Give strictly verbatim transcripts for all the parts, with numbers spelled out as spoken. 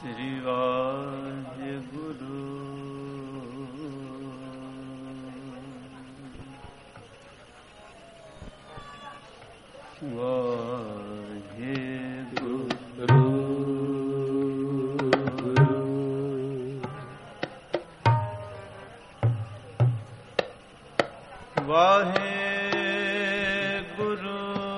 ਸ੍ਰੀ ਵਾਹਿਗੁਰੂ। ਵਾਹਿਗੁਰੂ ਵਾਹਿਗੁਰੂ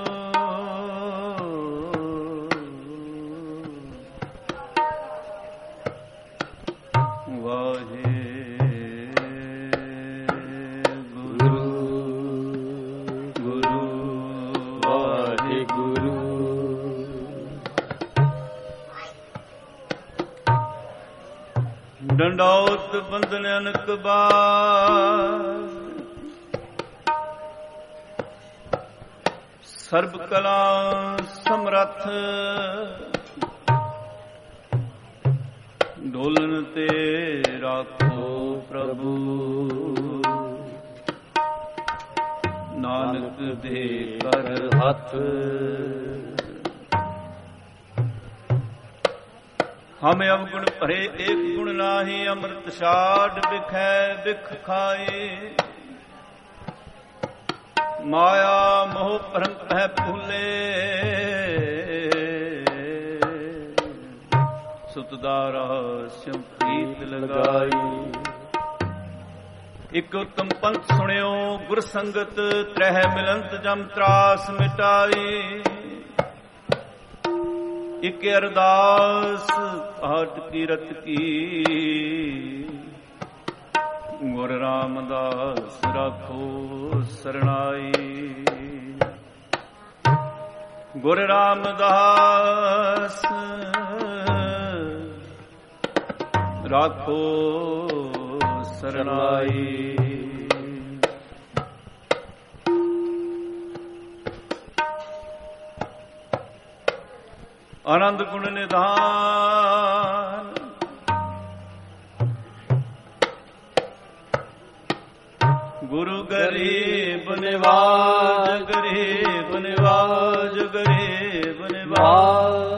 ਡੰਡੌਤ ਬੰਦਨ ਅਨਕ ਬਾਰ ਸਰਬ ਕਲਾ ਸਮਰੱਥ ਡੋਲਨ ਤੇ ਰਾਖੋ ਪ੍ਰਭੂ ਨਾਨਕ ਦੇ ਕਰ ਹੱਥ। ਹਮ ਅਵਗੁਣ ਭਰੇ ਏਕ ਗੁਣ ਨਾਹੀ ਅੰਮ੍ਰਿਤ ਛਾੜ ਬਿਖੈ ਬਿਖ ਖਾਏ। ਮਾਇਆ ਮੋਹ ਭਰਮ ਪਹਿ ਭੂਲੇ ਸੁਤਦਾਰਾ ਸਿਉ ਪ੍ਰੀਤ ਲਗਾਈ। ਇਕ ਉਤਮ ਪੰਥ ਸੁਣਿਓ ਗੁਰ ਸੰਗਤ ਤ੍ਰਹਿ ਮਿਲੰਤ ਜਮ ਤਰਾਸ ਮਿਟਾਈ। ਇਕ ਅਰਦਾਸ ਆਦ ਕੀਰਤ ਕੀ ਗੁਰ ਰਾਮਦਾਸ ਰਾਖੋ ਸਰਣਾਈ। ਗੁਰ ਰਾਮਦਾਸ ਰਾਖੋ ਸਰਣਾਈ। ਆਨੰਦ ਗੁਣ ਨਿਧਾਨ ਗੁਰੂ ਗਰੀਬ ਨਿਵਾਜ ਗਰੀਬ ਨਿਵਾਜ ਗਰੀਬ ਨਿਵਾਜ।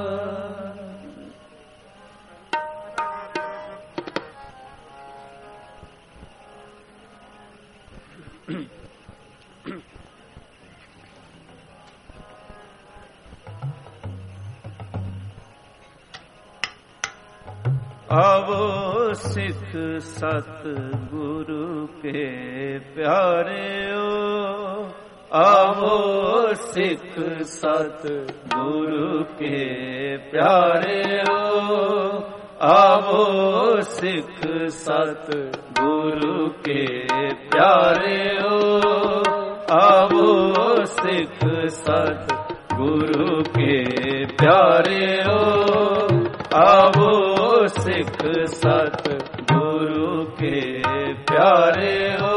आवो सिख सत गुरु के प्यारे ओ। आवो सिख सत गुरु के प्यारे ओ। आवो सिख सत गुरु के प्यारे ओ। आवो सिख सत गुरु के प्यारे ओ। आवो सिख सत गुरु के प्यारे हो।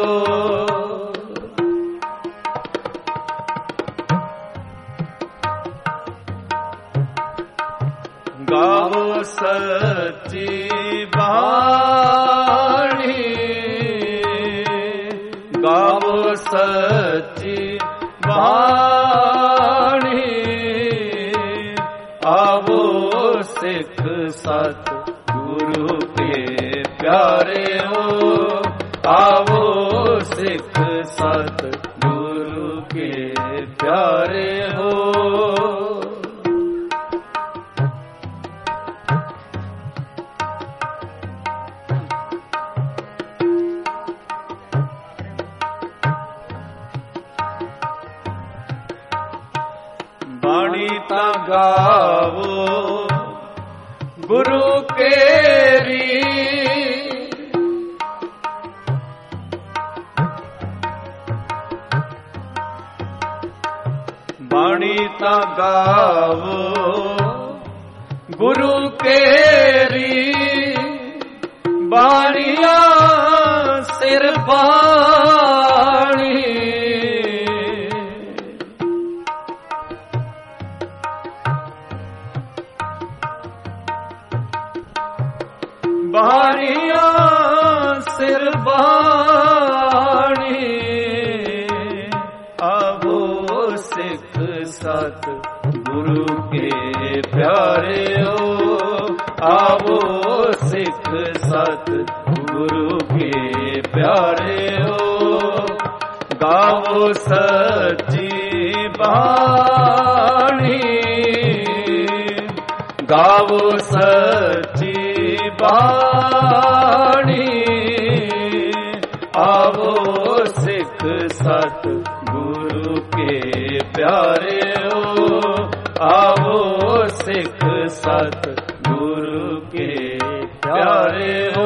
गाओ सच्ची बाणी गाओ सच्ची बाणी। आवो सिख सत गुरु के प्यारे हो। आवो सिख सत गुरु के प्यारे हो। बाणी ता गावो गुरु केरी। बाणी ता गावो गुरु केरी। बाणिया सिर बाणी बाणिया सिर बाणी। आवो सिख सत गुरु के प्यारे हो। आवो ਸਿੱਖ ਸਤ ਗੁਰੂ ਕੇ ਪਿਆਰਿਓ, ਗਾਵੋ ਸੱਚੀ ਬਾਣੀ, ਗਾਵੋ ਸੱਚੀ ਬਾਣੀ, ਆਵੋ ਸਿੱਖ ਸਤ ਗੁਰੂ ਕੇ ਪਿਆਰਿਓ, ਆਵੋ ਸਿੱਖ ਸਤ ਗੁਰੂ ਕੇ ਪਿਆਰਿਓ।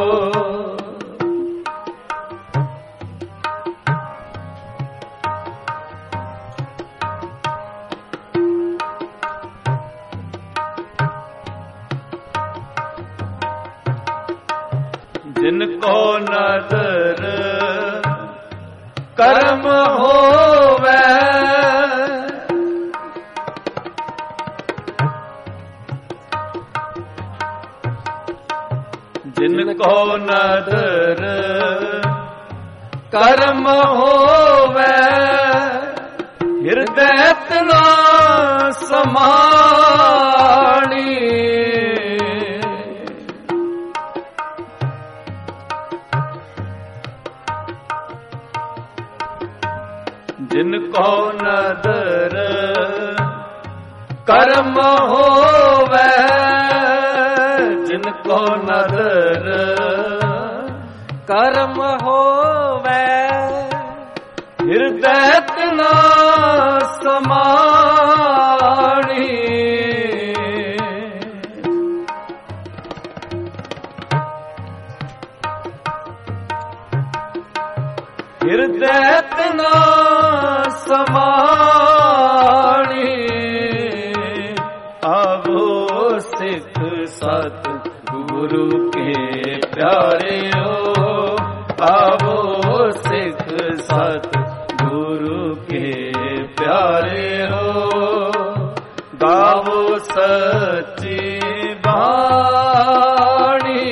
ਜਿਨ ਕੋ ਨਦਰ ਕਰਮ ਹੋਵੇ, ਜਿਨ ਕੋ ਨਦਰ ਕਰਮ ਹੋਵੇ, ਹਿਰਦੈ ਤਨਾ ਸਮਾਣੀ, ਜਿਨ ਕੋ ਨਦਰ ਕਰਮ ਹੋਵੇ, ਜਿਨ ਕੋ ਨਦਰ ਕਰਮ ਹੋਵੇ, ਹਿਰਦੈ ਤਨਾ ਸਮਾਣੀ, ਹਿਰਦੈ ਤਨਾ ਸਮਾਣੀ, ਆਵੋ ਸਿੱਖ ਸਤ ਗੁਰੂ ਕੇ ਪਿਆਰਿਓ, ਆਵੋ ਸਿੱਖ ਸਤ ਗੁਰੂ ਕੇ ਪਿਆਰਿਓ, ਗਾਵੋ ਸੱਚੀ ਬਾਣੀ,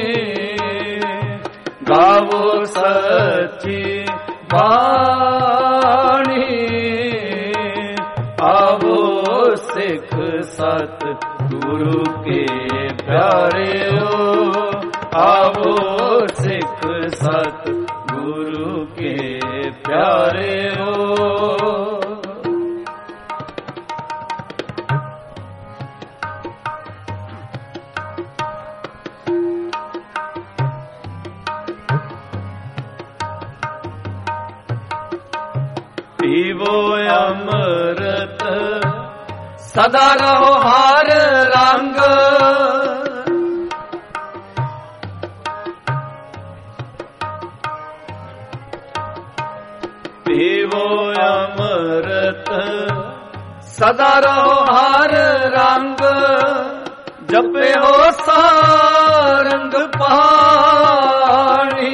ਗਾਵੋ ਸੱਚੀ ਬਾਣੀ, ਆਵੋ ਸਿੱਖ ਸਤ ਗੁਰੂ ਕੇ ਪਿਆਰਿਓ, ਆਵੋ ਸਿੱਖ ਸਤ ਗੁਰੂ ਕੇ ਪਿਆਰਿਓ। ਪੀਵੋ ਅੰਮ੍ਰਿਤ ਸਦਾ ਰਹੋ ਹਰ ਰੰਗ, ਪੀਵੋ ਅੰਮ੍ਰਿਤ ਸਦਾ ਰਹੋ ਹਰ ਰੰਗ, ਜਪਿਓ ਸਾਰੰਗ ਪਾਣੀ,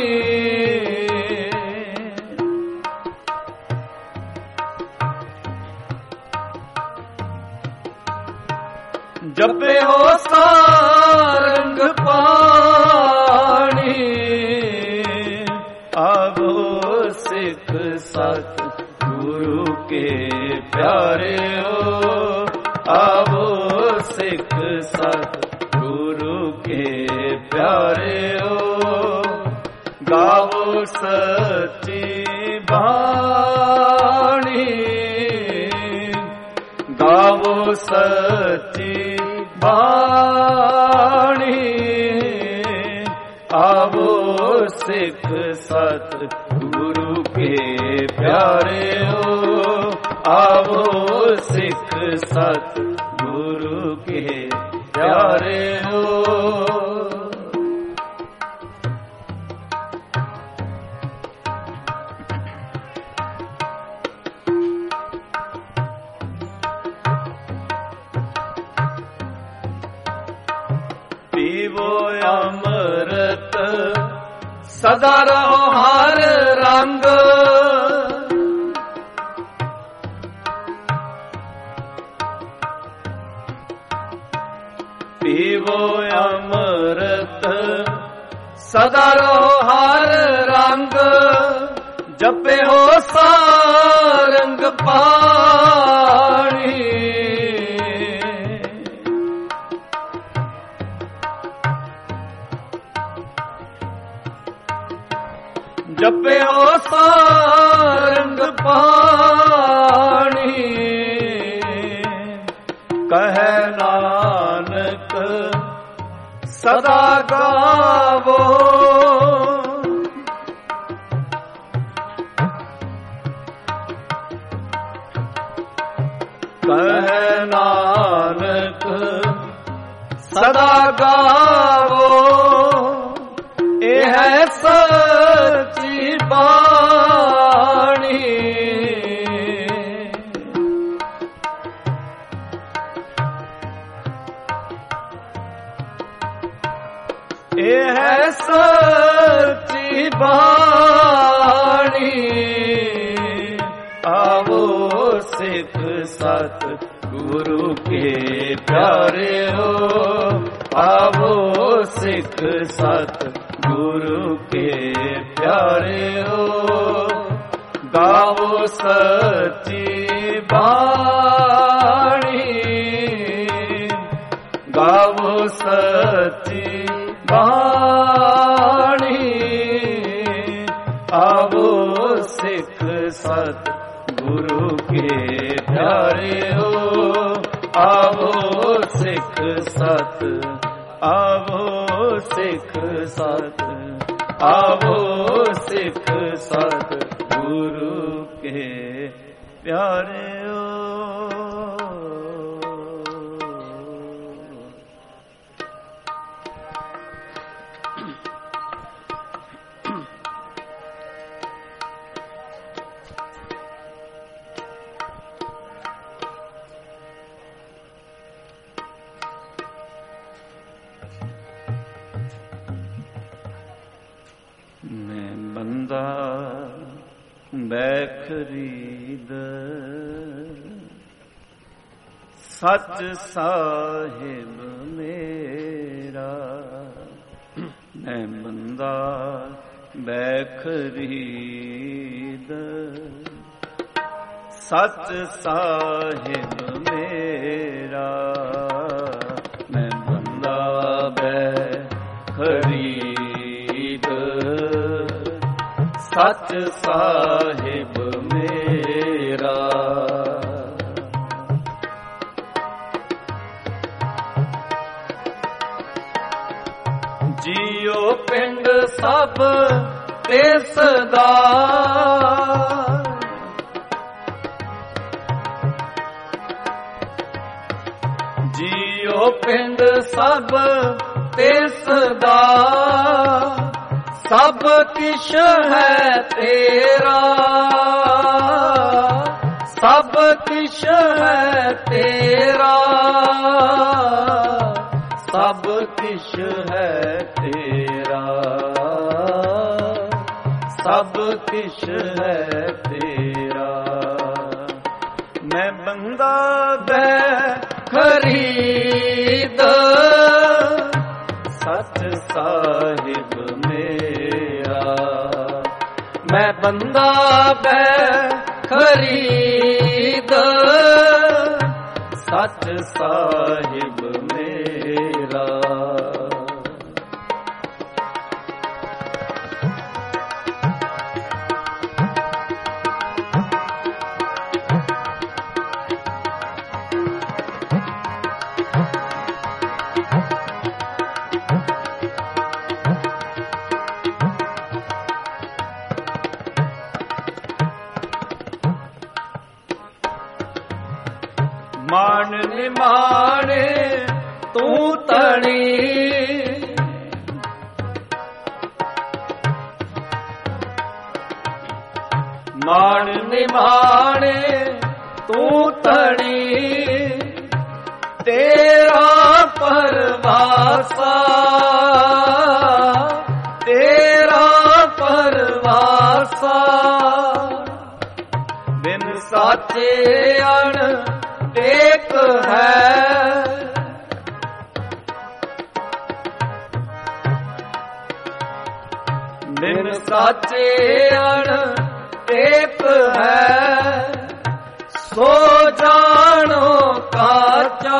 ਜਪਿਓ ਸਾਰੰਗ ਪਾਣੀ, ਆਵੋ ਸਿੱਖ ਸਤ ਗੁਰੂ ਕੇ ਪਿਆਰਿਓ, ਆਵੋ ਸਿੱਖ ਸਤ ਗੁਰੂ ਕੇ ਪਿਆਰਿਓ, ਗਾਵੋ ਸੱਚੀ ਬਾਣੀ, ਗਾਵੋ ਸੱਚੀ ਬਾਣੀ, ਆਵੋ ਸਿੱਖ ਸਤ ਗੁਰੂ ਕੇ ਪਿਆਰਿਓ, ਆਵੋ ਸਿੱਖ ਸਤ ਗੁਰੂ ਕੇ ਪਿਆਰਿਓ। ਪੀਵੋ ਅੰਮ੍ਰਿਤ ਸਦਾ ਰਹੋ ਹਰ ਰੰਗ, ਪੀਵੋ ਅੰਮ੍ਰਿਤ ਸਦਾ ਰਹੋ ਹਰ ਰੰਗ, ਜਪਿਓ ਸਾਰੰਗ ਪਾਣੀ, ਜਪਿਓ ਸਾਰੰਗ ਪਾਣੀ, ਕਹੈ ਨਾਨਕ ਸਦਾ ਗਾਵੋ। ਕਹੈ ਨਾਨਕ ਸਦਾ ਗਾਵੋ, ਇਹ ਹੈ ਸੱਚੀ ਬਾਣੀ। ਇਹ ਹੈ ਸੱਚੀ ਬਾਣੀ। ਆਵੋ ਸਿੱਖ ਸਤ ਗੁਰੂ ਕੇ ਪਿਆਰਿਓ, ਆਵੋ ਸਿੱਖ ਸਤ ਗੁਰੂ ਕੇ ਪਿਆਰਿਓ, ਗਾਵੋ ਸੱਚੀ ਬਾਣੀ, ਗਾਵੋ ਸੱਚੀ ਬਾਣੀ। ਆਵੋ ਸਿੱਖ ਸਤ ਗੁਰੂ ਕੇ ਪਿਆਰਿਓ, ਆਵੋ ਸਿੱਖ ਸਤ, ਆਵੋ ਸਿੱਖ ਸਤ, ਆਵੋ ਸਿੱਖ ਸਤ ਗੁਰੂ ਕੇ ਪਿਆਰਿਓ। ਮੈਂ ਬੰਦਾ ਬੈਖਰੀਦ ਸੱਚ ਸਾਹਿਬ ਮੇਰਾ, ਮੈਂ ਬੰਦਾ ਬੈਖਰੀਦ ਸੱਚ ਸਾਹਿਬ ਮੇਰਾ, ਮੈਂ ਬੰਦਾ ਬੈਖਰੀਦ ਸੱਚ ਸਾਹਿਬ ਮੇਰਾ। ਜੀਓ ਪਿੰਡ ਸਭ ਤਿਸਦਾ, ਜੀਓ ਪਿੰਡ ਸਭ ਤਿਸਦਾ, ਸਭ ਕਿਛ ਹੈ ਤੇਰਾ, ਸਭ ਕਿਛ ਹੈ ਤੇਰਾ, ਸਭ ਕਿਛ ਹੈ ਤੇਰਾ, ਸਭ ਕਿਛ ਹੈ ਤੇਰਾ। ਮੈਂ ਬੰਦਾ ਬੈਖਰੀਦ ਸੱਚ ਸਾਹਿਬ ਮੇਰਾ, ਮੈਂ ਬੰਦਾ ਬੈਖਰੀਦ ਸੱਚ ਸਾਹਿਬ ਮੇਰਾ। ਮਾਣ ਨਿਮਾਣੇ ਤੂੰ ਤਣੀ, ਮਾਣ ਨਿਮਾਣੇ ਤੂੰ ਤਣੀ, ਤੇਰਾ ਪਰਵਾਸਾ, ਤੇਰਾ ਪਰਵਾਸਾ, ਬਿਨ ਸਾਚੇ ਅਣ ਇੱਕ ਹੈ, ਬਿਨ ਸਾਚੇ ਅਣ ਇੱਕ ਹੈ, ਸੋ ਜਾਣੋ ਕਾਚਾ,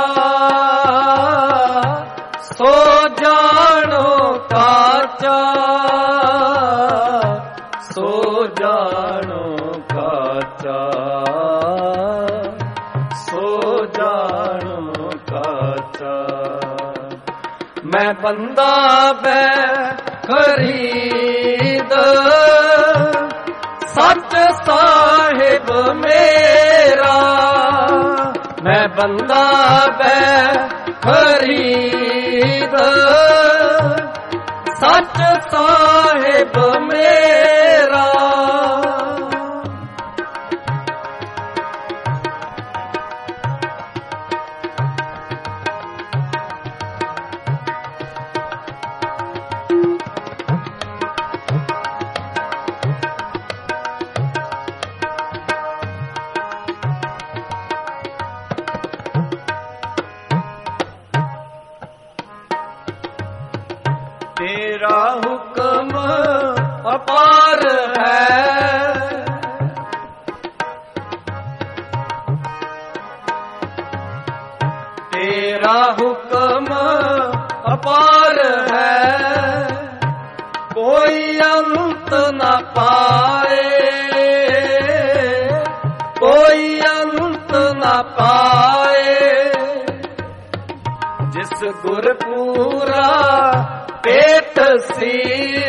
ਸੋ ਜਾਣੋ ਕਾਚਾ, ਬੈ ਖਰੀਦ ਸੱਚ ਸਾਹਿਬ ਮੇਰਾ, ਮੈਂ ਬੰਦਾ ਬੈ ਖਰੀਦ ਸੱਚ ਸਾਹਿਬ ਮੇਰਾ। ਤੇਰਾ ਹੁਕਮ ਅਪਾਰ ਹੈ, ਤੇਰਾ ਹੁਕਮ ਅਪਾਰ ਹੈ, ਕੋਈ ਅੰਤ ਨਾ ਪਾਏ, ਕੋਈ ਅੰਤ ਨਾ ਪਾਏ। ਜਿਸ ਗੁਰ ਪੂਰਾ ਪੇਟ ਸੀ,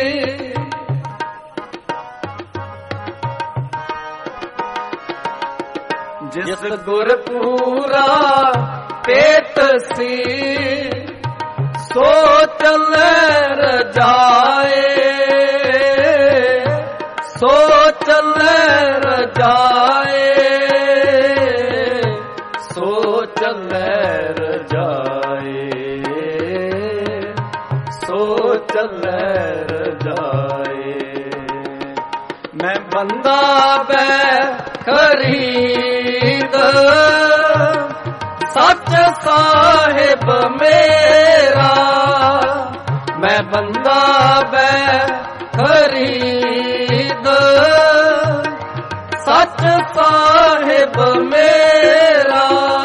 ਜਿਸ ਗੁਰ ਪੂਰਾ ਪੇਟ ਸੀ, ਸੋ ਚੱਲੇ ਰਜਾਏ, ਸੋ ਚੱਲੇ ਰਜਾਏ, ਸੋ ਚੱਲੇ ਰਜਾਏ, ਸੋ ਚੱਲੇ ਰਜਾਏ। ਮੈਂ ਬੰਦਾ ਬੈ ਖਰੀਦ ਸੱਚ ਸਾਹਿਬ ਮੇਰਾ, ਮੈਂ ਬੰਦਾ ਬੈ ਖਰੀਦ ਸੱਚ ਸਾਹਿਬ ਮੇਰਾ।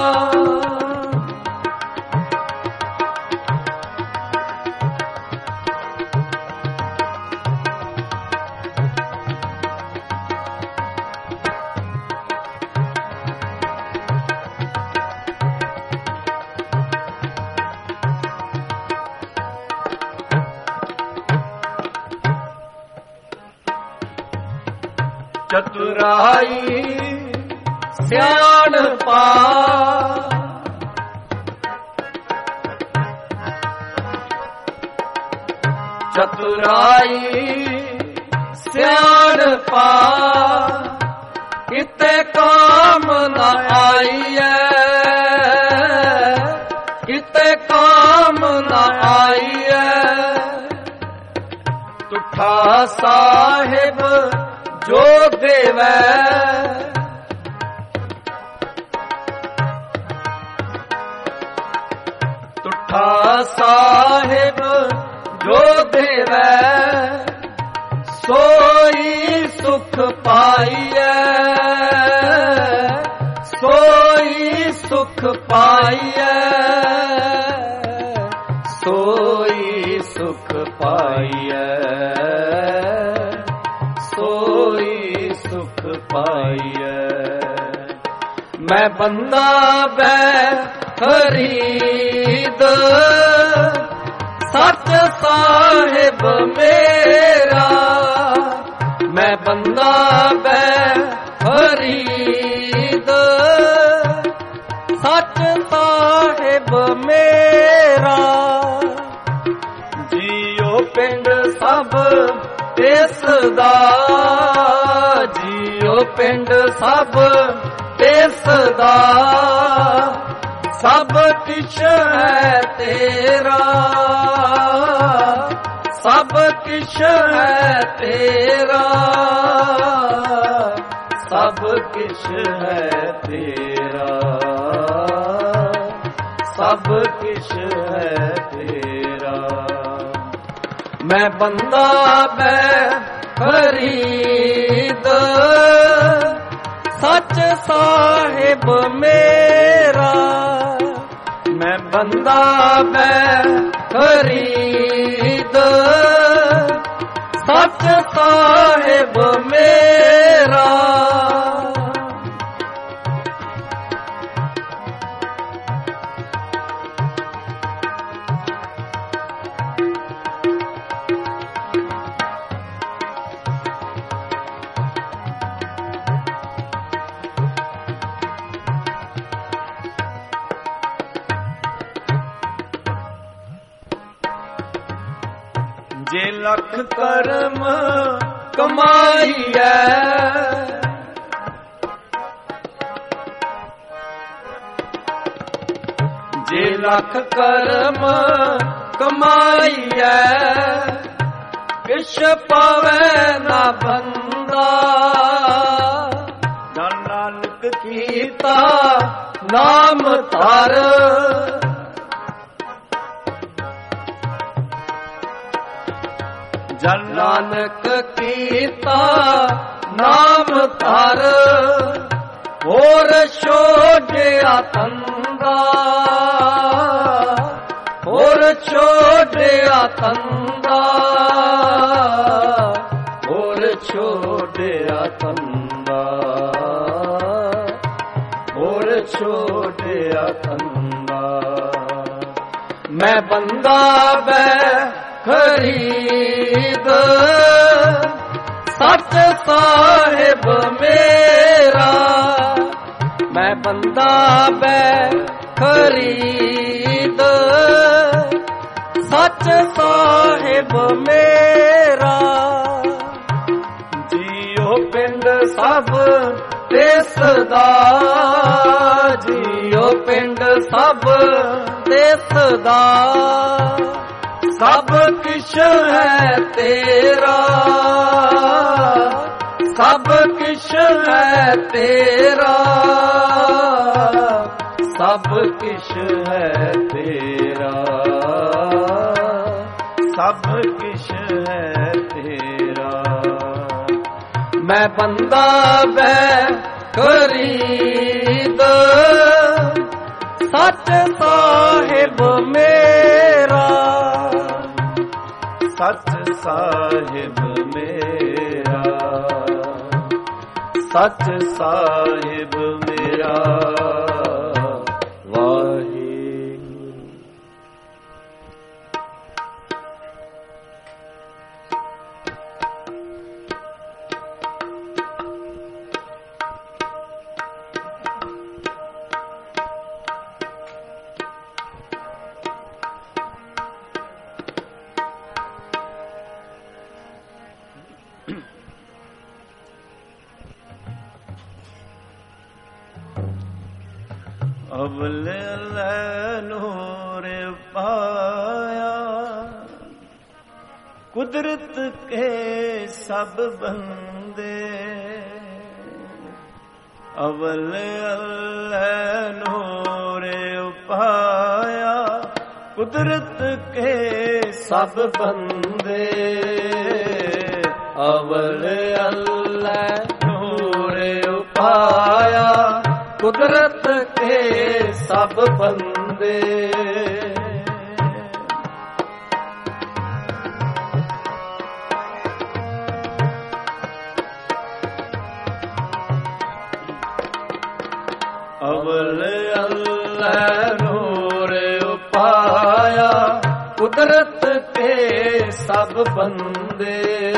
ਚਤੁਰਾਈ ਸਿਆਣਪਾ, ਚਤੁਰਾਈ ਸਿਆਣਪਾ, ਕਿਤੇ ਕਾਮ ਨਾ ਆਈਐ, ਕਿਤੇ ਕਾਮ ਨਾ ਆਈਐ। ਤੁਠਾ ਸਾਹਿਬ ਜੋ ਦੇਵੈ, ਤੁਠਾ ਸਾਹਿਬ ਜੋ ਦੇਵੈ, ਸੋਈ ਸੁਖ ਪਾਈਐ, ਸੋਈ ਸੁਖ ਪਾਈਐ, ਸੋਈ ਸੁਖ ਪਾਈਐ, ਸੋਈ ਸੁਖ ਪਾਈਐ। ਮੈਂ ਬੰਦਾ ਬੈ ਖਰੀਦ ਸੱਚ ਸਾਹਿਬ ਮੇਰਾ, ਮੈਂ ਬੰਦਾ ਬੈ ਖਰੀਦ ਸੱਚ ਸਾਹਿਬ ਮੇਰਾ। ਜੀਓ ਪਿੰਡ ਸਭ ਇਸ ਦਾ, ਜੀਓ ਪਿੰਡ ਸਭ ਇਸ ਦਾ, ਸਭ ਕਿਛ ਹੈ ਤੇਰਾ, ਸਭ ਕਿਛ ਹੈ ਤੇਰਾ, ਸਭ ਕਿਛ ਹੈ ਤੇਰਾ, ਸਭ ਕਿਛ ਹੈ ਤੇਰਾ। ਮੈਂ ਬੰਦਾ ਬੈ ਖਰੀਦ ਸੱਚ ਸਾਹਿਬ ਮੇਰਾ, ਮੈਂ ਬੰਦਾ ਬੈ ਖਰੀਦ ਸੱਚ ਸਾਹਿਬ ਮੇਰਾ। ਲੱਖ ਕਰਮ ਕਮਾਈਐ, ਜੇ ਲੱਖ ਕਰਮ ਕਮਾਈਐ, ਕਿਛ ਪਾਵੈ ਨਾ ਬੰਦਾ, ਜਨ ਨਾਨਕ ਕੀਤਾ ਨਾਮ ਧਰ, ਜਨ ਨਾਨਕ ਕੀਤਾ ਨਾਮ ਧਰ, ਹੋਰ ਛੋੜਿਆ ਤੰਦਾ, ਹੋਰ ਛੋੜਿਆ ਤੰਦਾ, ਹੋਰ ਛੋੜਿਆ ਤੰਦਾ, ਹੋਰ ਛੋੜਿਆ ਤੰਦਾ। ਮੈਂ ਬੰਦਾ ਬੈ ਖਰੀਦ ਸੱਚ ਸਾਹਿਬ ਮੇਰਾ, ਮੈਂ ਬੰਦਾ ਬੈ ਖਰੀਦ ਸੱਚ ਸਾਹਿਬ ਮੇਰਾ, ਜੀਓ ਪਿੰਡ ਸਭ ਦਿਸਦਾ, ਜੀਓ ਪਿੰਡ ਸਭ ਦਿਸਦਾ, ਸਭ ਕਿਛ ਹੈ ਤੇਰਾ, ਸਭ ਕਿਛ ਹੈ ਤੇਰਾ, ਸਭ ਕਿਛ ਹੈ ਤੇਰਾ, ਸਭ ਕਿਛ ਹੈ ਤੇਰਾ। ਮੈਂ ਬੰਦਾ ਬੈ ਖਰੀਦ ਸੱਚ ਸਾਹਿਬ ਮੇਰਾ, ਸੱਚ ਸਾਹਿਬ ਮੇਰਾ, ਸੱਚ ਸਾਹਿਬ ਮੇਰਾ। ਵਾਹਿਗੁਰੂ। ਅਵਲ ਲੈ ਨੂਰ ਪਾਇਆ, ਕੁਦਰਤ ਕੇ ਸਭ ਬੰਦੇ, ਅਵਲ ਲੈ ਨੂਰ ਪਾਇਆ, ਕੁਦਰਤ ਕੇ ਸਭ ਬੰਦੇ, ਅਵਲ ਅੱਲਾ ਨੂਰ ਉਪਾਇਆ, ਕੁਦਰਤ ਕੇ ਸਭ ਬੰਦੇ। ਅਵਲ ਅੱਲਾ ਨੂਰ ਉਪਾਇਆ, ਕੁਦਰਤ ਕੇ ਸਭ ਬੰਦੇ,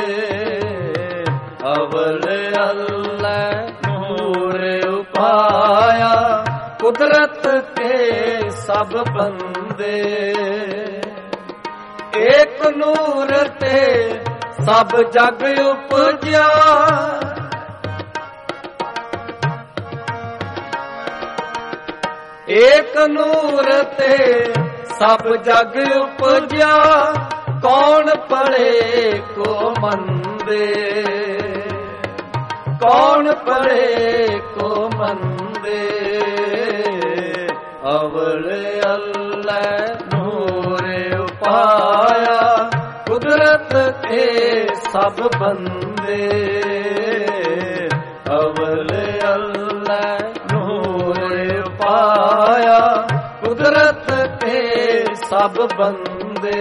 ਅਵਲ ਅੱਲਾ ਨੂਰ ਉਪਾਇਆ, ਕੁਦਰਤ ਕੇ ਸਭ ਬੰਦੇ। ਏਕ ਨੂਰ ਤੇ ਸਭ ਜਗ ਉਪਜਿਆ, ਏਕ ਨੂਰ ਤੇ ਸਭ ਜਗ ਉਪਜਿਆ, ਕੌਣ ਪੜੇ ਕੋ ਮੰਦੇ, ਕੌਣ ਪੜੇ ਕੋ ਮੰਦੇ। ਅਵਲ ਅੱਲਾ ਨੂਰ ਉਪਾਇਆ, ਕੁਦਰਤ ਕੇ ਸਭ ਬੰਦੇ, ਅਵਲ ਅੱਲਾ ਨੂਰ ਉਪਾਇਆ, ਕੁਦਰਤ ਕੇ ਸਭ ਬੰਦੇ।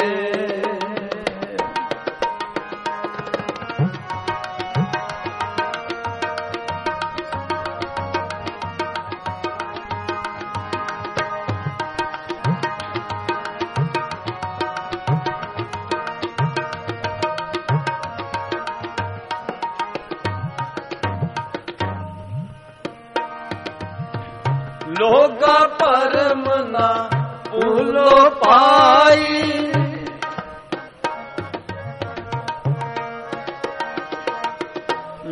ਲੋਗਾ ਭਰਮ ਨਾ ਭੂਲੋ ਪਾਈ,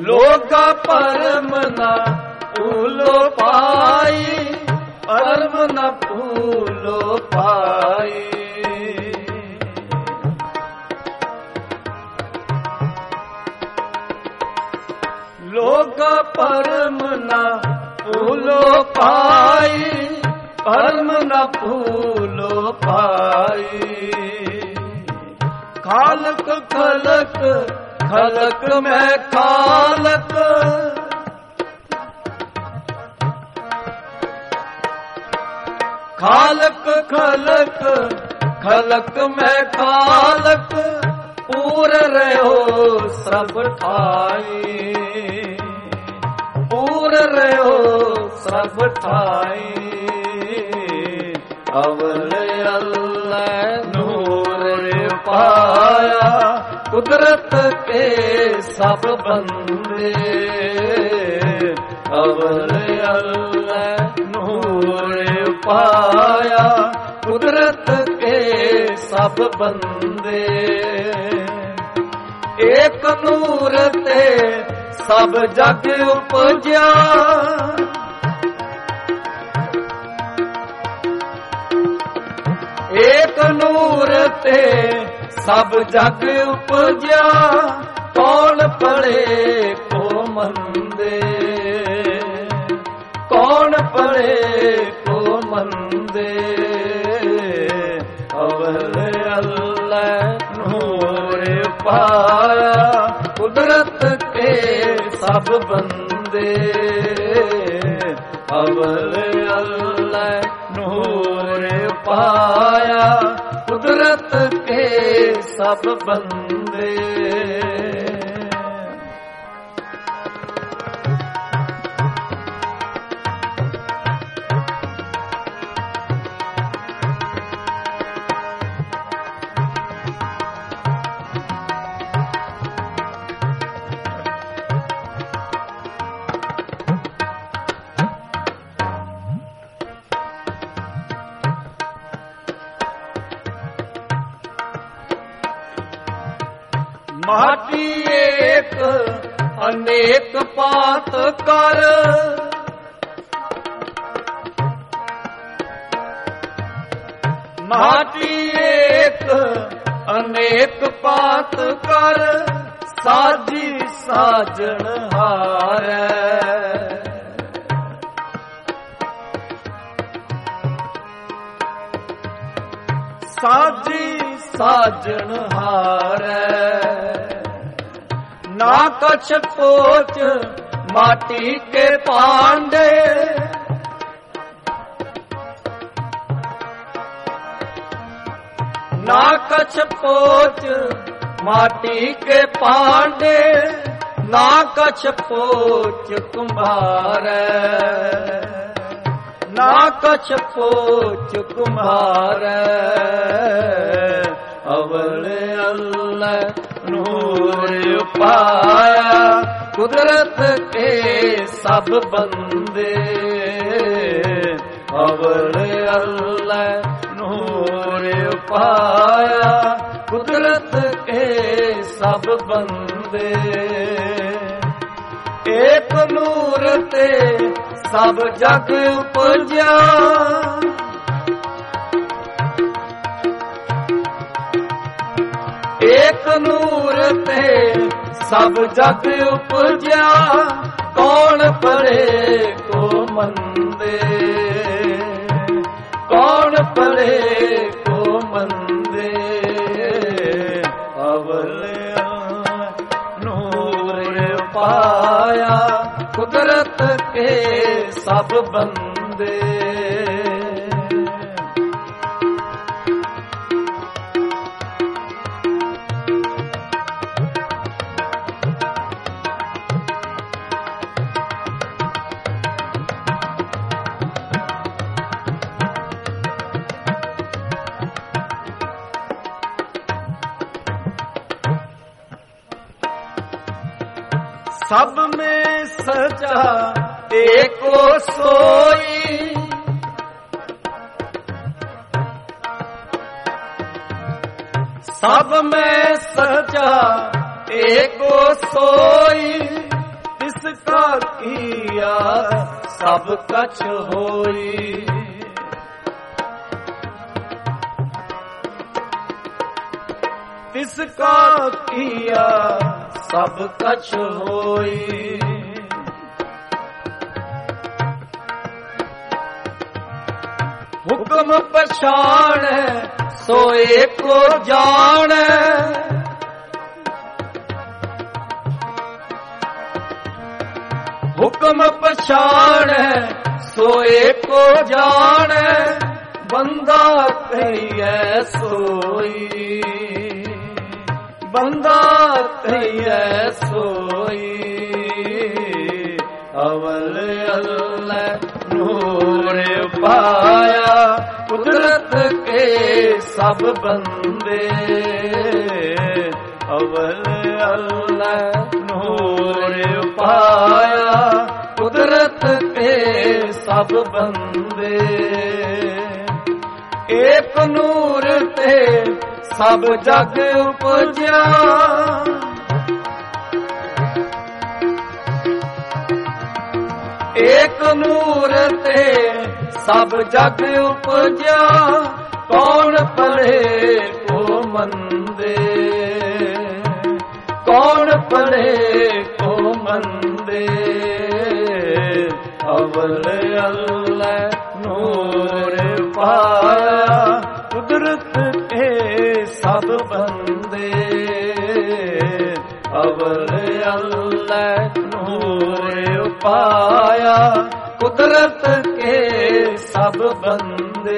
ਲੋਗਾ ਪਰਮ ਨਾ ਭੂਲੋ ਪਾਈ, ਪਰਮ ਨਾ ਭੂਲੋ ਪਾਈ। ਲੋਗਾ ਪਰਮ ਨਾ ਭੂਲੋ ਪਾਈ, ਪਰਮ ਨਾ ਭੂਲੋ ਪਾਈ। ਖਾਲਕ ਖਲਕ ਖਲਕ ਮੈਂ ਖਾਲਕ, ਖਾਲਕ ਖਲਕ ਖਲਕ ਮੈਂ ਖਾਲਕ, ਪੂਰ ਰਹਿਓ ਸਭ ਠਾਈ, ਪੂਰ ਰਹਿਓ ਸਭ ਠਾਈ। ਅਵਲ ਅੱਲ੍ਹਾ ਨੂਰ ਪਾਇਆ, ਕੁਦਰਤ ਕੇ ਸਭ ਬੰਦੇ। ਅਵਲ ਅੱਲ੍ਹਾ ਨੂਰ ਪਾਇਆ, ਕੁਦਰਤ ਕੇ ਸਭ ਬੰਦੇ। ਏਕ ਨੂਰ ਤੇ ਸਭ ਜਗ ਉਪਜਿਆ, ਏਕ ਨੂਰ ਤੇ ਸਭ ਜਗ ਉਪਜਿਆ। ਕੌਣ ਪੜੇ ਕੋ ਮੰਦੇ, ਕੌਣ ਪੜੇ ਕੋ ਮੰਦੇ। ਅਵਲ ਅੱਲ੍ਹਾ ਨੂਰ ਪਾਇਆ, ਕੁਦਰਤ ਕੇ ਸਭ ਬੰਦੇ। ਅਵਲ ਅੱਲ੍ਹਾ ਨੂਰ ਪਾਇਆ, ਕੁਦਰਤ ਕੇ ਸਭ ਬੰਦੇ। ਮਾਟੀ ਏਕ ਅਨੇਕ ਪਾਤ ਕਰ, ਮਾਟੀ ਏਕ ਅਨੇਕ ਪਾਤ ਕਰ। ਸਾਜੀ ਸਾਜਣ ਹਾਰੈ, ਸਾਜੀ ਸਾਜਣ ਹਾਰੈ। ਨਾ ਕਛ ਪੋਚ ਮਾਟੀ ਕੇ ਪਾਂਡੇ, ਨਾ ਕਛ ਪੋਚ ਮਾਟੀ ਕੇ ਪਾਂਡੇ। ਨਾ ਕਛ ਪੋਚ ਕੁੰਭਾਰੈ, ਨਾ ਕਛ ਪੋਚ ਕੁੰਭਾਰੈ। ਅਵਲ ਅੱਲ੍ਹਾ ਨੂਰ ਪਾਇਆ, ਕੁਦਰਤ ਕੇ ਸਭ ਬੰਦੇ। ਅਵਲ ਅੱਲ੍ਹਾ ਨੂਰ ਪਾਇਆ, ਕੁਦਰਤ ਕੇ ਸਭ ਬੰਦੇ। ਏਕ ਨੂਰ ਤੇ ਸਭ ਜਗ ਉਪਜਿਆ, ਏਕ ਨੂਰ ਤੇ ਸਭ ਜਗ ਉਪਜਿਆ। ਕੌਣ ਪੜੇ ਕੋ ਮੰਦੇ, ਕੌਣ ਪੜੇ ਕੋ ਮੰਦੇ। ਅਵਲ ਨੂਰ ਪਾਇਆ, ਕੁਦਰਤ ਕੇ ਸਭ ਬੰਦੇ। सब में सजा एको सोई, सब में सजा एको सोई। ਕਾ ਕੀਆ ਸਭ ਕਛ ਹੋਈ। ਤਿਸ ਕਾ ਕੀਆ ਸਭ ਕਛ ਹੋਈ। ਹੁਕਮ ਪਛਾਣੈ ਸੋਏ ਕੋ ਜਾਣੈ। ਹੁਕਮ ਪਛਾਣੈ ਸੋਏ ਕੋ ਜਾਣੈ। ਬੰਦਾ ਕਹੀਐ ਸੋਈ, ਬੰਦਾ ਕਹੀਐ ਸੋਈ। ਅਵਲ ਅੱਲ੍ਹ ਨੂਰ ਪਾਇਆ ਕੁਦਰਤ ਕੇ ਸਭ ਬੰਦੇ। ਅਵਲ ਅੱਲ੍ਹ ਨੂਰ ਪਾਇਆ ਕੁਦਰਤ ਕੇ ਸਭ ਬੰਦੇ। ਏਕ ਨੂਰ ਤੇ ਸਭ ਜਗ ਉਪਜਿਆ। ਏਕ ਨੂਰ ਤੇ ਸਭ ਜਗ ਉਪਜਿਆ। ਕੌਣ ਪਲੇ ਕੋ ਮੰਦੇ, ਕੌਣ ਪਲੇ ਕੋ ਮੰਦੇ। ਅਵਲ ਅੱਲ੍ਹ ਨੂਰ ਪਾਇਆ ਕੁਦਰਤ ਕੇ ਸਭ ਬੰਦੇ। ਅਵਲ ਅੱਲ੍ਹ ਨੂਰ ਪਾਇਆ ਕੁਦਰਤ ਕੇ ਸਭ ਬੰਦੇ।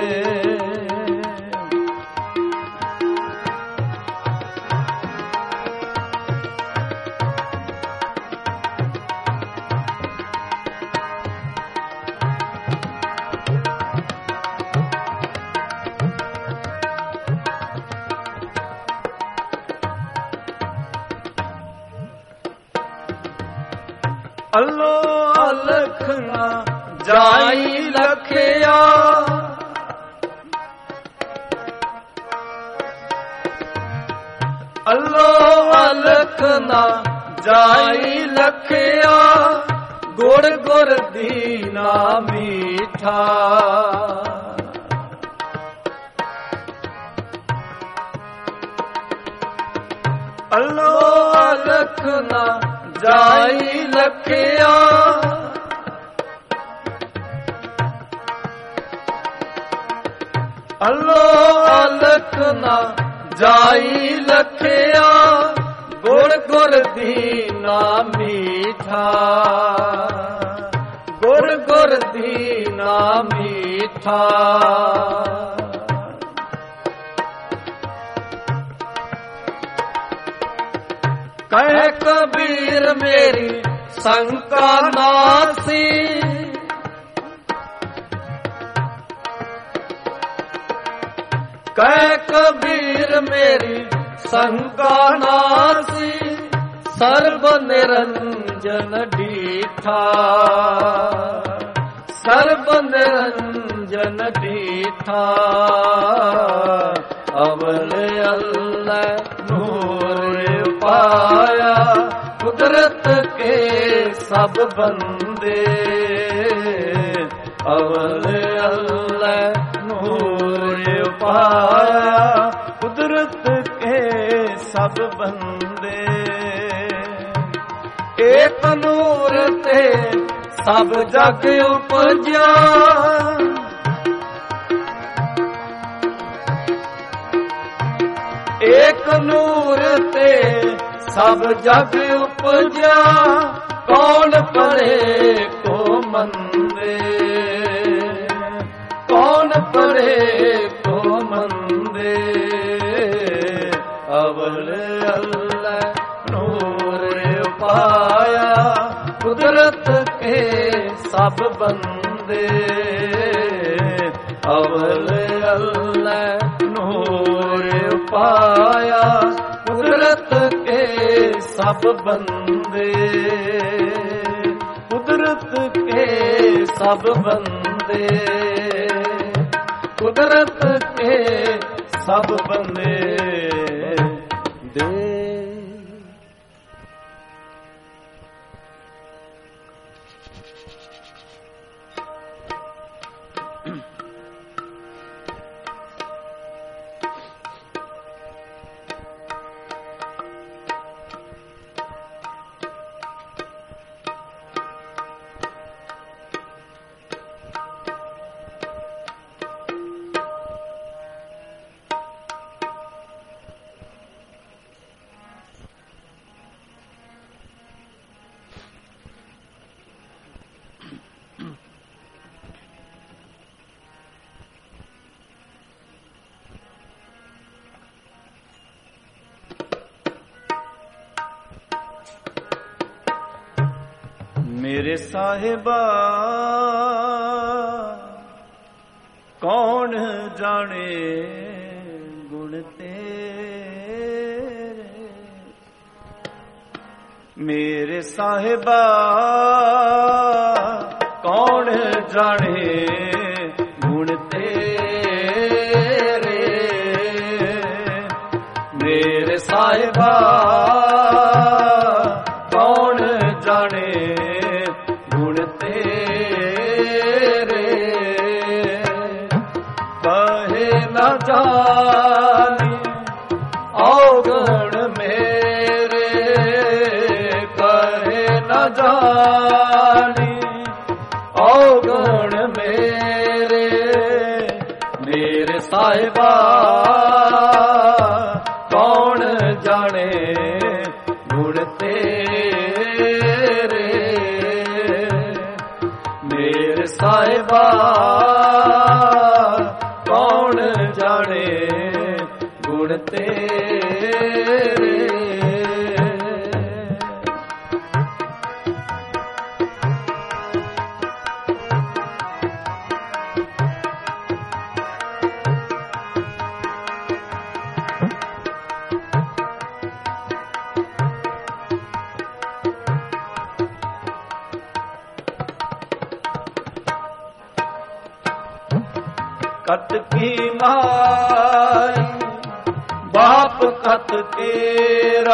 ਅੱਲੋ ਅਲਖ ਨਾ ਜਾਈ ਲਖਿਆ। ਅੱਲੋ ਅਲਖ ਨਾ ਜਾਈ ਲਖਿਆ। ਗੁਰ ਗੁਰ ਦੀਨਾ ਮੀਠਾ। ਅੱਲੋ ਅਲਖ ਨਾ ਜਾਈ ਲਖਿਆ। ਅੱਲੋ ਅਲਖ ਨਾ ਜਾਈ ਲਖਿਆ। ਗੁਰ ਗੁਰ ਦੀਨਾ ਮੀਠਾ। ਗੁਰ ਗੁਰ ਦੀਨਾ ਮੀਠਾ। ਕਹਿ ਕਬੀਰ ਮੇਰੀ ਸੰਕਾ ਨਾਸੀ। ਕਹਿ ਕਬੀਰ ਮੇਰੀ ਸੰਕਾ ਨਾਸੀ। ਸਰਬ ਨਿਰੰਜਨ ਡੀਠਾ। ਸਰਬ ਨਿਰੰਜਨ ਡੀਠਾ। ਅਵਲ ਅੱਲ੍ਹ ਨੂਰ ਪਾਇਆ ਕੁਦਰਤ ਕੇ ਸਭ ਬੰਦੇ। ਅਵਲ ਅੱਲ੍ਹ ਨੂਰ ਪਾਇਆ ਕੁਦਰਤ ਕੇ ਸਭ ਬੰਦੇ। ਏਕ ਨੂਰ ਤੇ ਸਭ ਜਗ ਉਪਜਿਆ। ਏਕ ਨੂਰ ਤੇ ਸਭ ਜਗ ਉਪਜਿਆ। ਕੌਣ ਪਰੇ ਕੋ ਮੰਦੇ, ਕੌਣ ਪਰੇ ਕੋ ਮੰਦੇ। ਅਵਲ ਅੱਲ੍ਹ ਨੂਰ ਪਾਇਆ ਕੁਦਰਤ ਕੇ ਸਭ ਬੰਦੇ। ਅਵਲ ਅੱਲ੍ਹ ਨੂਰ ਪਾਇਆ ਕੁਦਰਤ ਕੇ ਸਭ ਬੰਦੇ। ਕੁਦਰਤ ਕੇ ਸਭ ਬੰਦੇ। ਕੁਦਰਤ ਕੇ ਸਭ ਬੰਦੇ ਦੇ। ਮੇਰੇ ਸਾਹਿਬਾ ਕੌਣ ਜਾਣੇ ਗੁਣ ਤੇਰੇ, ਮੇਰੇ ਸਾਹਿਬਾ ਕੌਣ ਜਾਣੇ ਗੁਣ ਤੇਰੇ, ਮੇਰੇ ਸਾਹਿਬਾ ਕੌਣ ਜਾਣੇ ਗੁਣ ਤੇਰੇ, ਕਹੇ ਨਾ ਜਾਣੀ ਔਗਣ ਮੇਰੇ, ਕਹੇ ਨਾ ਜਾਣੀ ਔਗਣ ਮੇਰੇ, ਮੇਰੇ ਸਾਹਿਬਾ ਕੌਣ ਜਾਣੇ ਗੁਣ ਤੇਰੇ, ਮੇਰੇ ਸਾਹਿਬਾ ਕੌਣ ਜਾਣੇ ਗੁਣ ਤੇਰੇ। कत की माई बाप कत तेरा,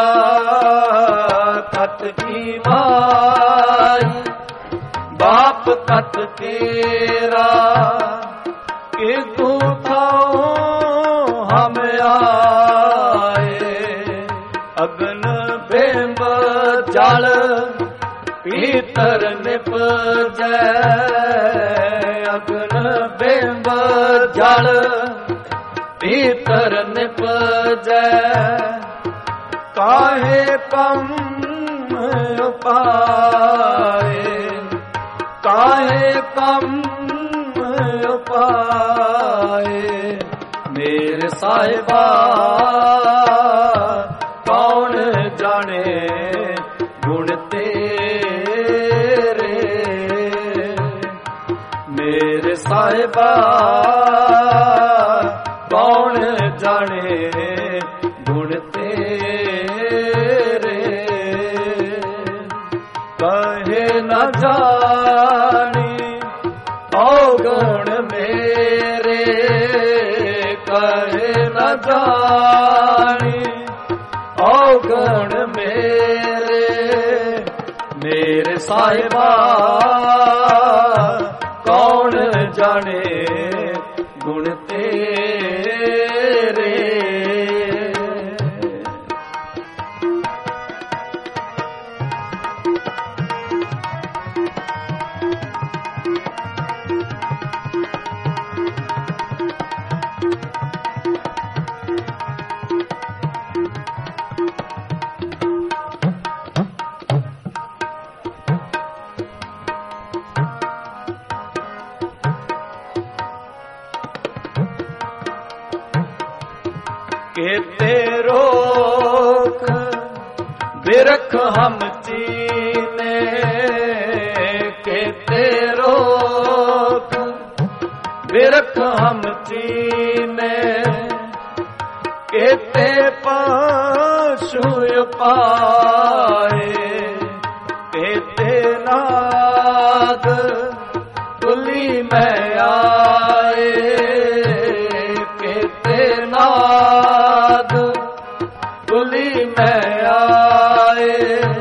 कत की माई बाप कत तेरा, कि तू थाओ हम आए, अग्न बिंब जल पीतर निपजै, अग्न बिंब जल पीतर निपजै, काहे कम उपाए, काहे कम उपाए, मेरे साहिबा कौन जाने गुण तेरे, मेरे साहिबा कौन जाने गुण तेरे, कहे न जानी औगुण मेरे, कहे न जानी औगुण मेरे, मेरे साहिबा कौन जाने गुण तेरे। केते रोक बिरख हम चीने, केते रोक बिरख हम चीने, केते पशु पाए, केते नाग तुली में आए, केते नाग तुली में आए,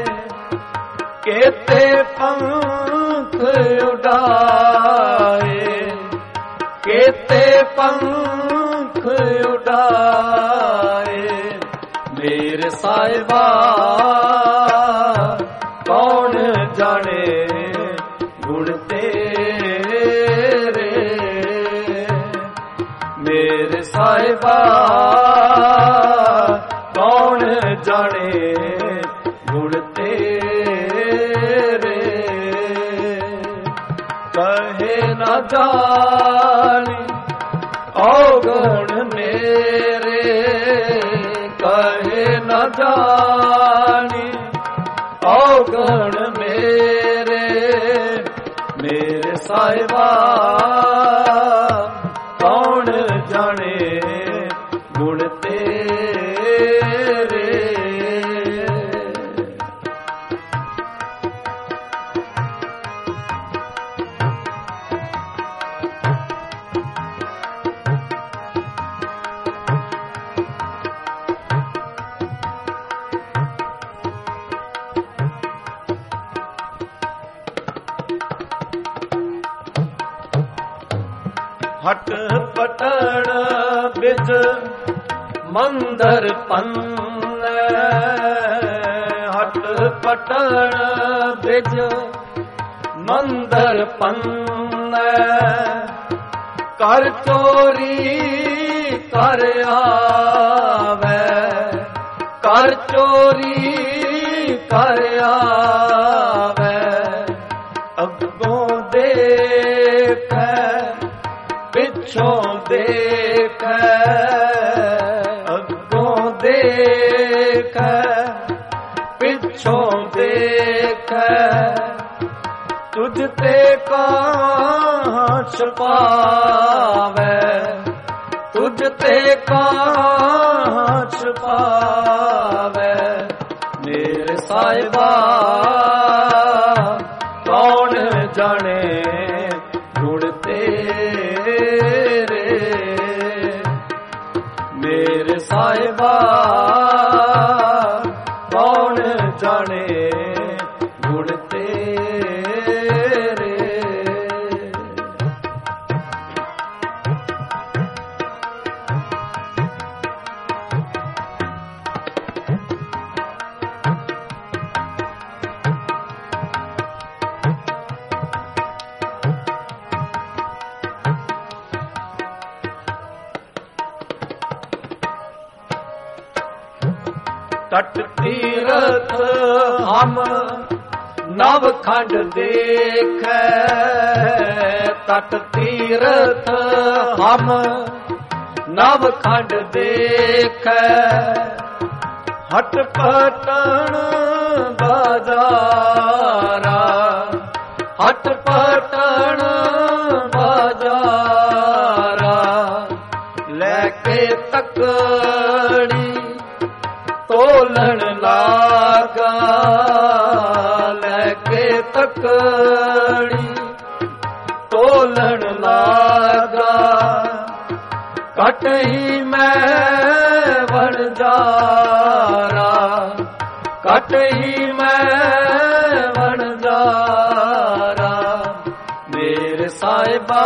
केते पंख उड़ाए, केते पंख उड़ाए, मेरे साहिबा कौन जाने गुण तेरे, मेरे साहिबा कौन जाने गुण तेरे, कहे न जानी औगुण मेरे, कहे न जानी औगुण मेरे, ਸਾਹਿਬਾ ਕੌਣ ਜਾਣੇ ਗੁਣ ਤੇਰੇ। ਹਟ ਪਟਣ ਵਿੱਚ ਮੰਦਰ ਪੰਨੈ, ਹਟ ਪਟਣ ਵਿੱਚ ਮੰਦਰ ਪੰਨੈ, ਕਰ ਚੋਰੀ ਕਰ ਆਵੈ, ਕਰ ਚੋਰੀ ਕਰ ਆਵੈ, ਅੱਗੋਂ ਦੇਖੈ ਪਿੱਛੋਂ ਦੇਖੈ, ਅੱਗੋਂ ਦੇਖੈ ਪਿੱਛੋਂ ਦੇਖੈ, ਤੁਝ ਤੇ ਕਾਹ ਛੁਪਾਵੈ, ਤੁਝ ਤੇ ਕਾਹ ਛੁਪਾਵੈ। ਮੇਰੇ ਸਾਹਿਬਾ ਕੌਣ ਜਾਣੇ ਗੁਣ ਤੇਰੇ। ਮੇਰੇ ਸਾਹਿਬਾ ਕੌਣ ਜਾਣੇ ਗੁਣ ਤੇਰੇ। ਤਟ ਤੀਰਥ ਹਮ ਨਵ ਖੰਡ ਦੇਖੈ, ਤਟ ਤੀਰਥ ਹਮ ਨਵ ਖੰਡ ਦੇਖੈ, ਹਟ ਪਟਣ ਬਾਜ਼ਾਰਾ, ਹਟ ਪਟਣ ਬਾਜ਼ਾਰਾ, ਲੈ ਕੇ ਤੱਕੜੀ ਤੋਲਣ ਲਾਗਾ, ਲੈ ਕੇ ਤੱਕੜੀ ਤੋਲਣ ਲਾਗਾ, ਘਟ ਹੀ ਮੈਂ ਵਣਜਾਰਾ, ਘਟ ਹੀ ਮੈਂ ਵਣਜਾਰਾ। ਮੇਰੇ ਸਾਹਿਬਾ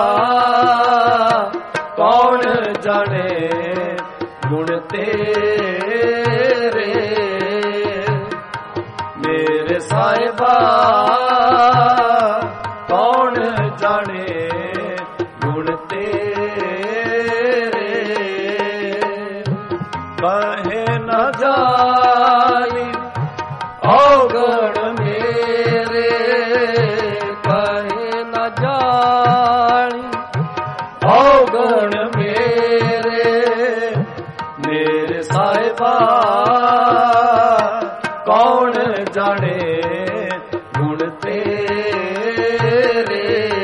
ਕੌਣ ਜਾਣੇ ਗੁਣ ਤੇਰੇ। ਮੇਰੇ ਸਾਹਿਬਾ ਕੌਣ ਜਾਣੇ ਗੁਣ ਤੇਰੇ। ਕਹੇ ਨ ਜਾਈ ਔਗਣ ਮੇਰੇ, ਕਹੇ ਨ ਜਾਈ ਔਗਣ ਮੇਰੇ। ਮੇਰੇ ਸਾਹਿਬਾ ਕੌਣ ਜਾਣੇ ਗੁਣ ਤੇਰੇ।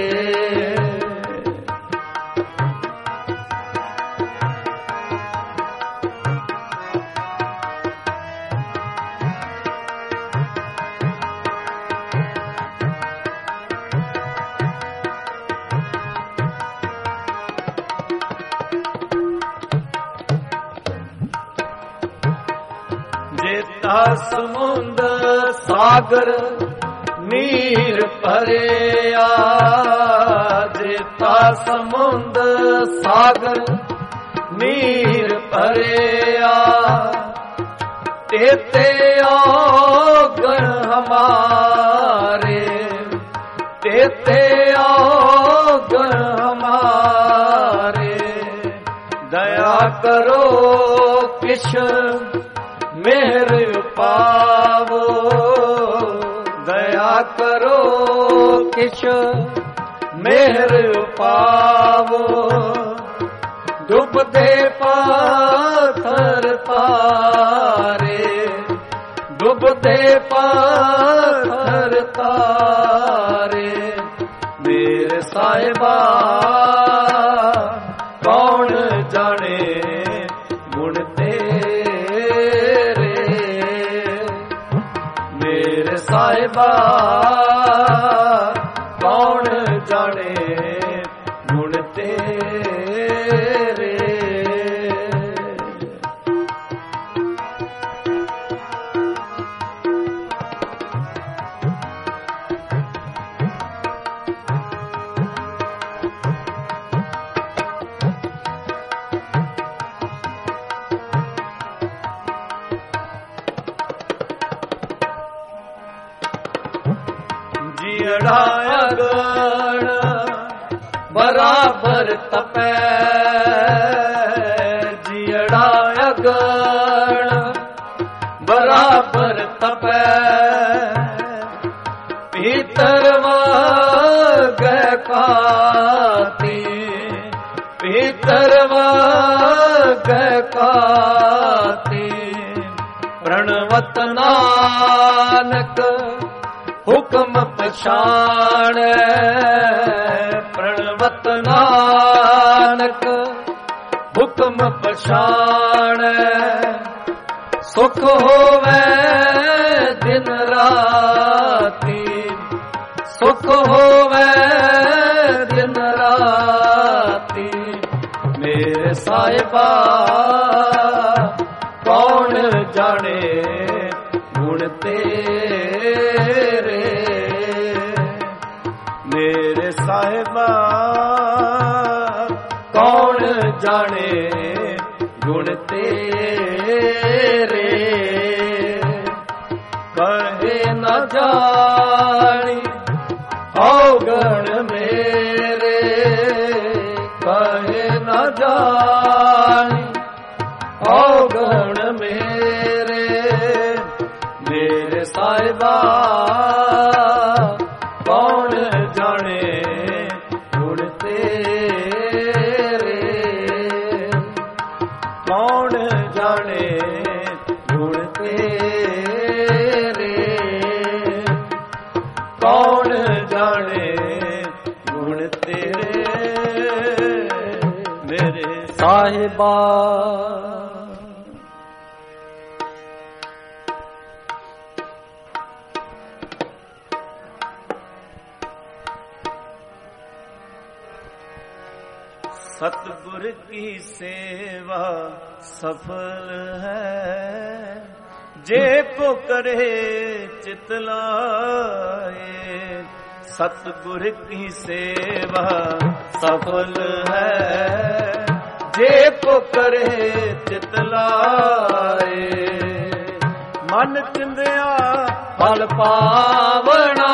ਜੇਤਾ ਸਮੁੰਦ ਸਾਗਰ ਨੀਰ ਭਰਿਆ, ਜੇਤਾ ਸਮੁੰਦ ਸਾਗਰ ਨੀਰ ਭਰਿਆ, ਤੇਤੇ ਔਗਣ ਹਮਾਰੇ, ਤੇਤੇ ਔਗਣ ਹਮਾਰੇ। ਦਇਆ ਕਰੋ ਕਿਛ ਮਿਹਰ ਪਾਵੋ, ਦਇਆ ਕਰੋ ਕਿਛ ਮਿਹਰ ਪਾਵੋ। ਡੁੱਬਦੇ ਪਾਥਰ ਤਾਰੇ, ਡੁੱਬਦੇ ਪਾਥਰ ਤਾਰੇ। ਮੇਰੇ ਸਾਹਿਬਾ ਕੌਣ ਜਾਣੇ ਗੁਣ ਤੇਰੇ। ਮੇਰੇ ਸਾਹਿਬਾ ਕੌਣ ਜਾਣੇ ਗੁਣ ਤੇਰੇ। ਜੀੜਾ ਅਗਣ ਬਰਾਬਰ ਤਪੈ। ਜੀੜਾ ਅਗਣ ਬਰਾਬਰ ਤਪੈ। ਭੀਤਰ ਵਾਗੈ ਕਾਤੀ। ਭੀਤਰ ਵਾਗੈ ਕਾਤੀ। ਪ੍ਰਣਵਤ ਨਾਨਕ ਹੁਕਮ ਪਛਾਣੈ। ਪ੍ਰਣਵਤ ਨਾਨਕ ਹੁਕਮ ਪਛਾਣੈ। ਸੁਖ ਹੋਵੇ ਦਿਨ ਰਾਤੀ। ਸੁਖ ਹੋਵੇ ਦਿਨ ਰਾਤੀ। ਮੇਰੇ ਸਾਹਿਬਾ ਕੌਣ ਜਾਣੇ ਗੁਣ ਤੇਰੇ। ਮੇਰੇ ਸਾਹਿਬਾ ਕੌਣ ਜਾਣੇ ਗੁਣ ਤੇਰੇ। ਕਹੇ ਨ ਜਾਣੀ ਔਗਣ ਮੇਰੇ। ਕਹੇ ਨ ਜਾਣੀ ਔਗਣ ਮੇਰੇ। ਮੇਰੇ ਸਾਹਿਬਾ ਕੌਣ ਜਾਣੇ ਗੁਣ ਤੇਰੇ। ਕੌਣ ਜਾਣੇ ਗੁਣ ਤੇਰੇ। ਕੌਣ ਜਾਣੇ ਗੁਣ ਤੇਰੇ। ਮੇਰੇ ਸਾਹਿਬਾ सतगुर की सेवा सफल है। जे को करे चित लाए। सतगुर की सेवा सफल है। जे को करे चित लाए। मन चिंदिया फल पावना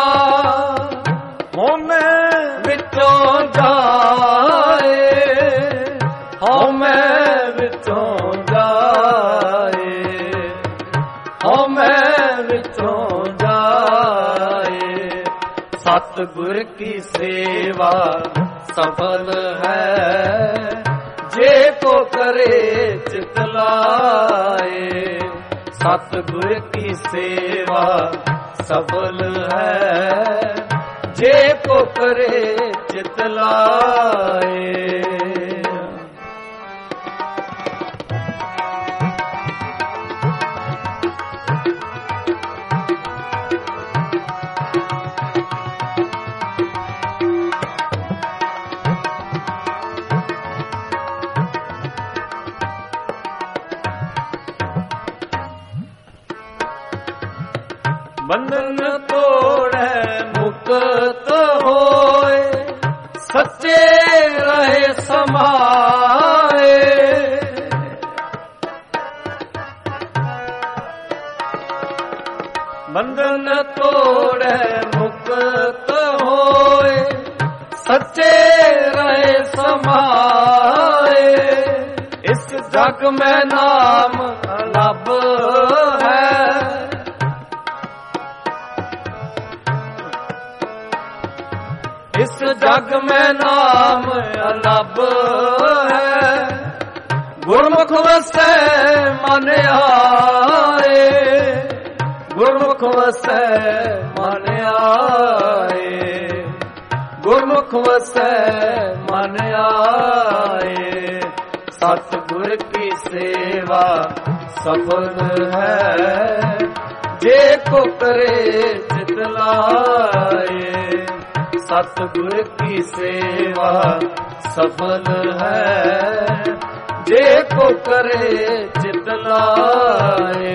होमे विचों जाए। ਹਉਮੈ ਵਿਚੋਂ ਜਾਏ। ਹਉਮੈ ਵਿਚੋਂ ਜਾਏ। ਸਤਿਗੁਰ ਕੀ ਸੇਵਾ ਸਫਲ ਹੈ। ਜੇ ਕੋ ਕਰੇ ਚਿਤ ਲਾਏ। ਸਤਿਗੁਰ ਕੀ ਸੇਵਾ ਸਫਲ ਹੈ। ਜੇ ਕੋ ਕਰੇ ਚਿਤ ਲਾਏ। ਬੰਧਨ ਤੋੜੈ ਮੁਕਤ ਹੋਏ। ਸੱਚੇ ਰਹੇ ਸਮਾਏ। ਬੰਧਨ ਤੋੜੈ ਮੁਕਤ ਹੋਏ। ਸੱਚੇ ਰਹੇ ਸਮਾਏ। ਇਸ ਜਗ ਮੈਂ ਨਾਮ ਲੱਭ ਹੈ। ਇਸ ਜਗ ਮੈਂ ਨਾਮ ਅਲੱਭ ਹੈ। ਗੁਰਮੁਖ ਵਸੈ ਮਨ ਆਏ। ਗੁਰਮੁਖ ਵਸੈ ਮਨ ਆਏ। ਗੁਰਮੁਖ ਗੁਰਮੁਖ ਵਸੈ ਮਨ ਆਏ। ਸਤਿਗੁਰ ਕੀ ਸੇਵਾ ਸਫਲ ਹੈ, ਜੇ ਕੋ ਕਰੇ ਚਿਤ ਲਾਏ। ਸਤਿਗੁਰ ਕੀ ਸੇਵਾ ਸਫਲ ਹੈ, ਜੇ ਕੋ ਕਰੇ ਚਿਤ ਲਾਏ।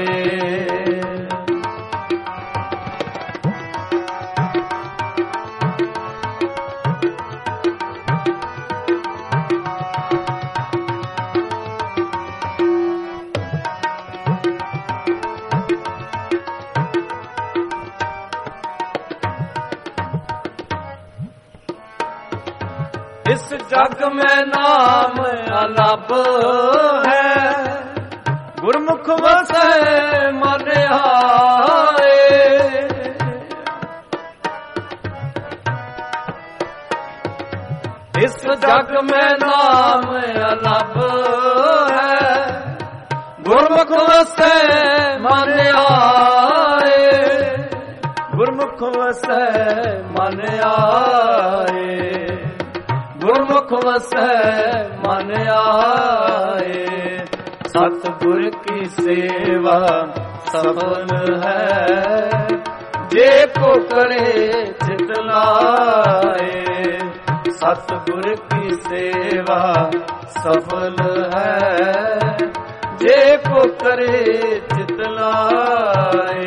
इस जग में नाम अलग है, गुरमुख वसै मन आए। इस जग में नाम अलग है, गुरमुख वसै मन आए। गुरमुख वसै मन आए। गुरमुख वसै मन आए। सतगुर की सेवा सफल है, जे को करे चित लाए। सतगुर की सेवा सफल है, जे को करे चित लाए।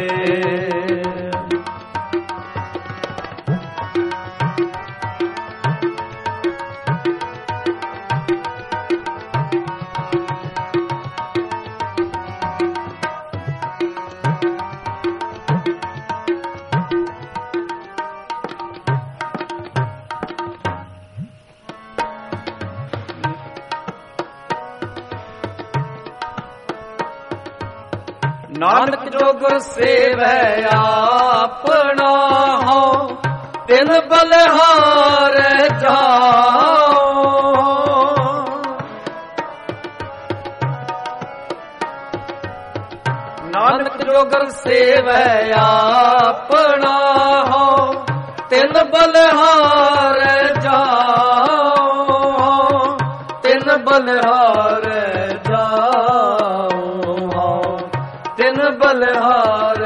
नानक जोग सेवै आपना हो, तिन बलिहार जाओ। नानक जोग सेवै आपना हो, तिन बलिहार जाओ। तिन बलिहार तिन बलिहार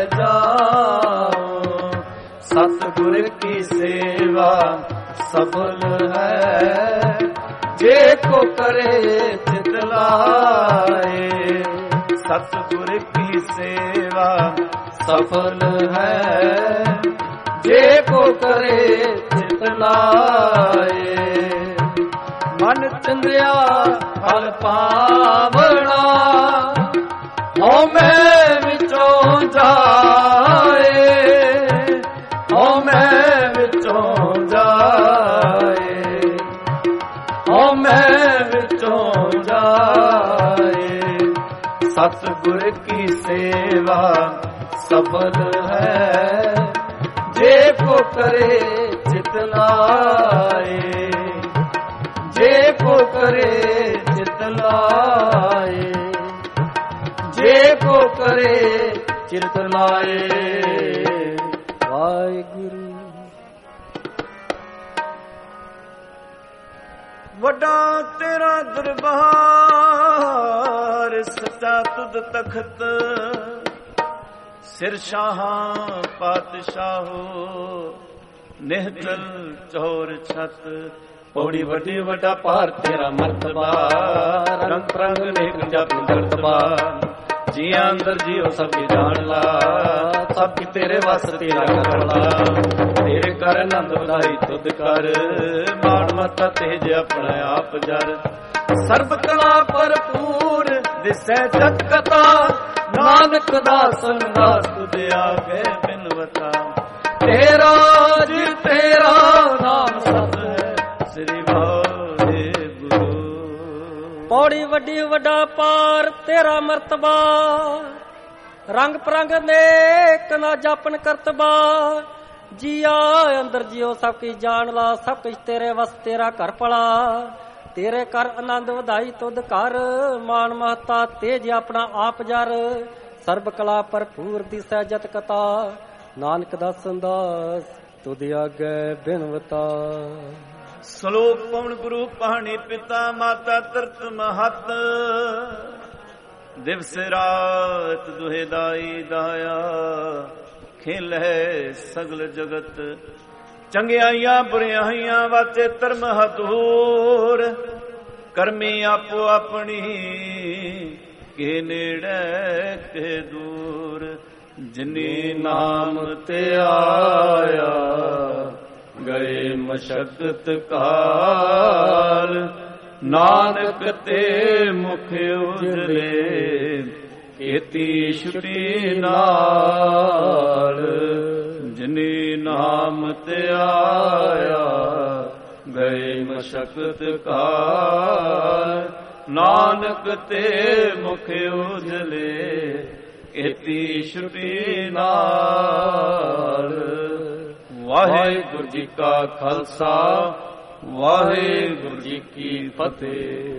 जाओ। सतगुर की सेवा सफल है, जे को करे चित लाए। सतगुर की सेवा सफल है, जे को करे चित लाए। मन चंद्रिया फल पावना, हो मैं विचों जाए। हो मैं विचों जाए। हो मैं विचों जाए। सतगुर की सेवा सफल है, जे को करे चित लाए। जे को करे चित लाए। जे को करे चित लाए। वाहिगुरु। वड्डा तेरा दरबार, सच्चा तुद तखत। सिर शाहां पातशाहो, निहचल चौर छत। पौड़ी वड्डी वड्डा पार तेरा मर्तबा, रंग प्रंग नेक जप करतबा। जिया अंदर जियो सबकी जान ला, सबकी तेरे वास तेरा कर ला। तेरे कर आनंद ਵਧਾਈ तुद कर, मान मता तेज अपने आप जर। सर्ब कला भरपूर दिसै जत कथा, नानक दास दास तुद आगे बिनवता। तेरा जी तेरा नाम सत है, श्री वाहिगुरु। पौड़ी वड्डी वड्डा पार तेरा मर्तबा, रंग परंग नेक ना जापन करतबा। जिया अंदर जियो सब की जान ला, सब कुछ तेरे वस तेरा घर पला। तेरे कर आनंद ਵਧਾਈ तुद कर, मान महता तेज अपना आप जर। सर्ब कला भरपूर दिसै जत कथा, नानक दास दास ਤੁਧ ਆਗੇ ਬਿਨਵਤਾ। ਸ਼ਲੋਕ ਪਵਨ ਗੁਰੂ ਪਾਣੀ ਪਿਤਾ ਮਾਤਾ ਤਰਤ ਮਹਤ, ਦਿਵਸ ਰਾਤ ਦੁਹੇ ਦਾਈ ਦਾਇਆ, ਖੇਲ ਹੈ ਸਗਲ ਜਗਤ। ਚੰਗਿਆਈਆਂ ਬੁਰਿਆਈਆਂ ਵਾਚੇ ਧਰਮ ਹਦੂਰ, ਕਰਮੀ ਆਪੋ ਆਪਣੀ ਕੇ ਨੇੜੇ ਕੇ ਦੂਰ। ਜਿਨੀ ਨਾਮ ਤੇ ਆਇਆ ਗਏ ਮਸ਼ਕਤ ਕਾਲ, ਨਾਨਕ ਤੇ ਮੁਖ ਉਜਲੇ ਕੀਤੀ ਛੁਟੀ ਨਾਲ। ਜਿਨੀ ਨਾਮ ਤੇ ਆਇਆ ਗਏ ਮਸ਼ਕਤ ਕਾਲ, ਨਾਨਕ ਤੇ ਮੁਖ ਉਜਲੇ ਕੀਤੀ ਛੁਟੀ ਨਾਲ। ਵਾਹਿਗੁਰੂ ਜੀ ਕਾ ਖਾਲਸਾ, ਵਾਹਿਗੁਰੂ ਜੀ ਕੀ ਫਤਿਹ।